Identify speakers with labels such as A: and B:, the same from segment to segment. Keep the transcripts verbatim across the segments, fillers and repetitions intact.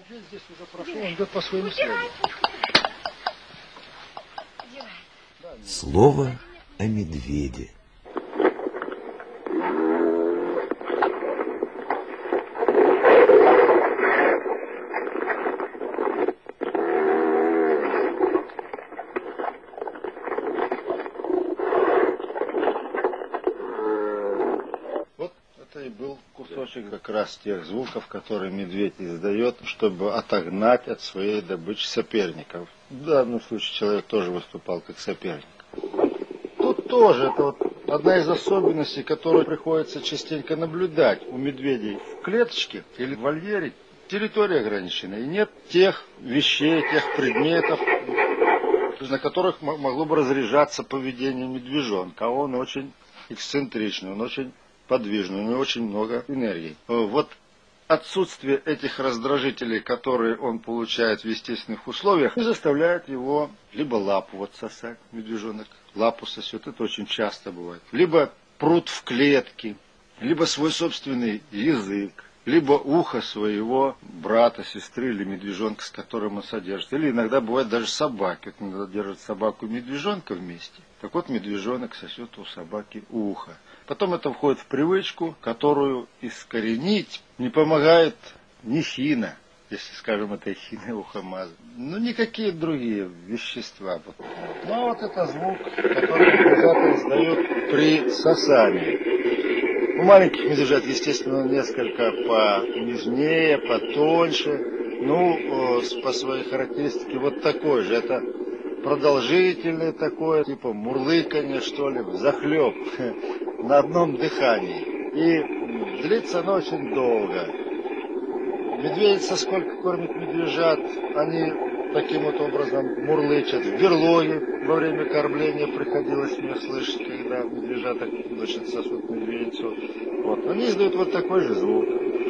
A: Медведь здесь уже прошел, он идет по своим следам.
B: Слово о медведе.
A: Вот это и был кусочек как раз тех звуков, которые медведь издает, чтобы отогнать от своей добычи соперников. В данном случае человек тоже выступал как соперник. Тут тоже это вот одна из особенностей, которую приходится частенько наблюдать у медведей в клеточке или в вольере. Территория ограничена, и нет тех вещей, тех предметов, на которых могло бы разряжаться поведение медвежонка. А он очень эксцентричный, он очень подвижный, у него очень много энергии. Вот отсутствие этих раздражителей, которые он получает в естественных условиях, заставляет его либо лапу вот сосать, медвежонок лапу сосет, это очень часто бывает, либо прут в клетке, либо свой собственный язык, либо ухо своего брата, сестры или медвежонка, с которым он содержится. Или иногда бывает даже собаки. Вот иногда держат собаку и медвежонка вместе. Так вот медвежонок сосет у собаки ухо. Потом это входит в привычку, которую искоренить не помогает ни хина, если, скажем, это хина ухомаза, ну никакие другие вещества. Ну а вот это звук, который медвежата издают при сосании. У маленьких медвежат, естественно, несколько понежнее, потоньше. Ну, по своей характеристике вот такой же. Это продолжительное такое, типа мурлыканье, что ли, взахлеб, на одном дыхании. И длится оно очень долго. Медведица сколько кормит медвежат, они таким вот образом мурлычат. В берлоге во время кормления приходилось мне слышать, когда медвежата, значит, сосут медведицу. Вот. Они издают вот такой же звук.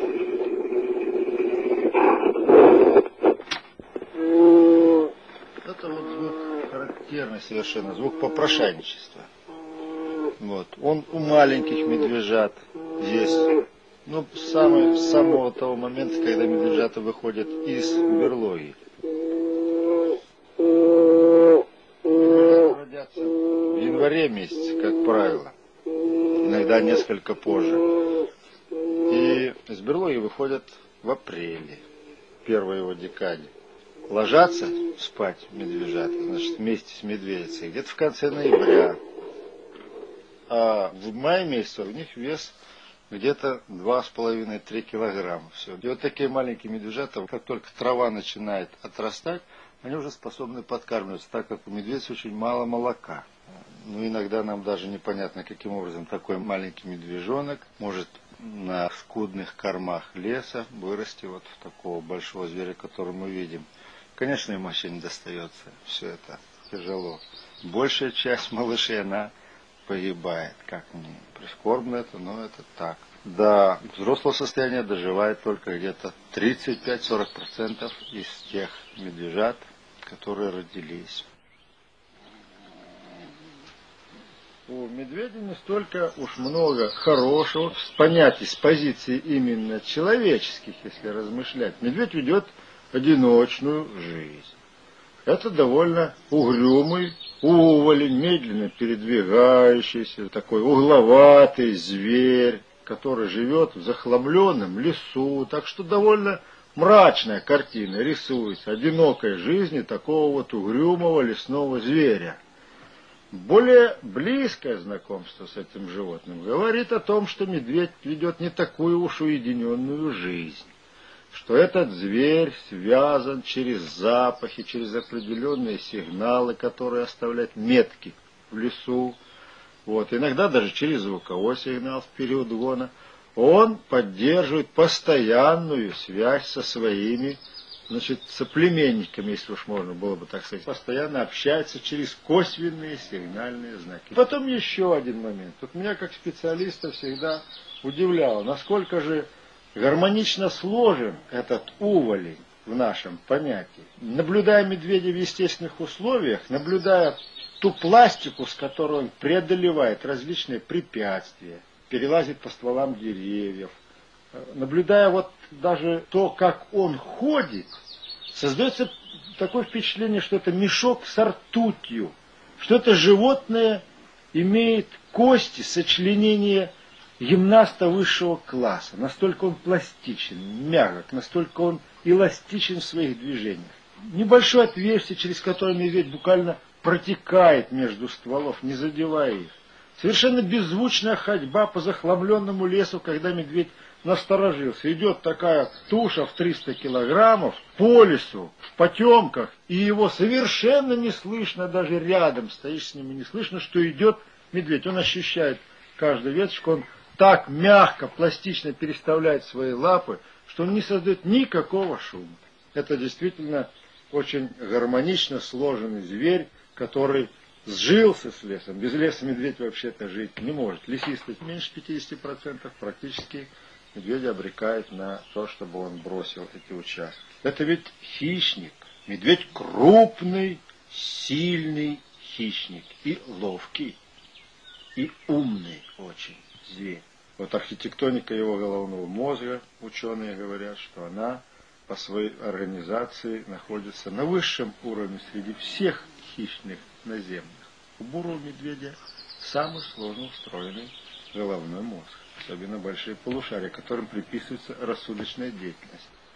A: Это вот звук характерный совершенно, звук попрошайничества. Вот. Он у маленьких медвежат есть. Ну, самый, с самого того момента, когда медвежата выходят из берлоги. Медвежата родятся в январе месяце, как правило. Иногда несколько позже. И из берлоги выходят в апреле, первой его декаде. Ложатся спать медвежата, значит, вместе с медведицей, где-то в конце ноября. А в мае месяце у них вес где-то два с половиной-три килограмма. Все. И вот такие маленькие медвежата, как только трава начинает отрастать, они уже способны подкармливаться, так как у медведиц очень мало молока. Ну, иногда нам даже непонятно, каким образом такой маленький медвежонок может на скудных кормах леса вырасти вот в такого большого зверя, который мы видим. Конечно, ему вообще не достается. Все это тяжело. Большая часть малышей, она погибает. Как ни прискорбно это, но это так. До взрослого состояния доживает только где-то тридцать пять - сорок процентов из тех медвежат, которые родились. У медведя не столько уж много хорошего понятий с позиции именно человеческих, если размышлять. Медведь ведет одиночную жизнь. Это довольно угрюмый уволень, медленно передвигающийся, такой угловатый зверь, который живет в захламленном лесу. Так что довольно мрачная картина рисуется одинокой жизни такого вот угрюмого лесного зверя. Более близкое знакомство с этим животным говорит о том, что медведь ведет не такую уж уединенную жизнь, что этот зверь связан через запахи, через определенные сигналы, которые оставляют метки в лесу, вот, иногда даже через звуковой сигнал в период гона. Он поддерживает постоянную связь со своими, значит, соплеменниками, если уж можно было бы так сказать, постоянно общается через косвенные сигнальные знаки. Потом еще один момент. Вот меня как специалиста всегда удивляло, насколько же гармонично сложен этот уволень в нашем понятии. Наблюдая медведя в естественных условиях, наблюдая ту пластику, с которой он преодолевает различные препятствия, перелазит по стволам деревьев, наблюдая вот даже то, как он ходит, создается такое впечатление, что это мешок с ртутью, что это животное имеет кости, сочленения гимнаста высшего класса. Настолько он пластичен, мягок, настолько он эластичен в своих движениях. Небольшое отверстие, через которое медведь буквально протекает между стволов, не задевая их. Совершенно беззвучная ходьба по захламленному лесу, когда медведь насторожился. Идет такая туша в триста килограммов по лесу, в потемках, и его совершенно не слышно, даже рядом стоишь с ним и не слышно, что идет медведь. Он ощущает каждую веточку, он так мягко, пластично переставляет свои лапы, что он не создает никакого шума. Это действительно очень гармонично сложенный зверь, который сжился с лесом. Без леса медведь вообще-то жить не может. Лесистость меньше пятидесяти процентов, практически медведя обрекает на то, чтобы он бросил эти участки. Это ведь хищник. Медведь крупный, сильный хищник. И ловкий, и умный очень зверь. Вот архитектоника его головного мозга, ученые говорят, что она по своей организации находится на высшем уровне среди всех хищных наземных. У бурого медведя самый сложно устроенный головной мозг, особенно большие полушария, которым приписывается рассудочная деятельность.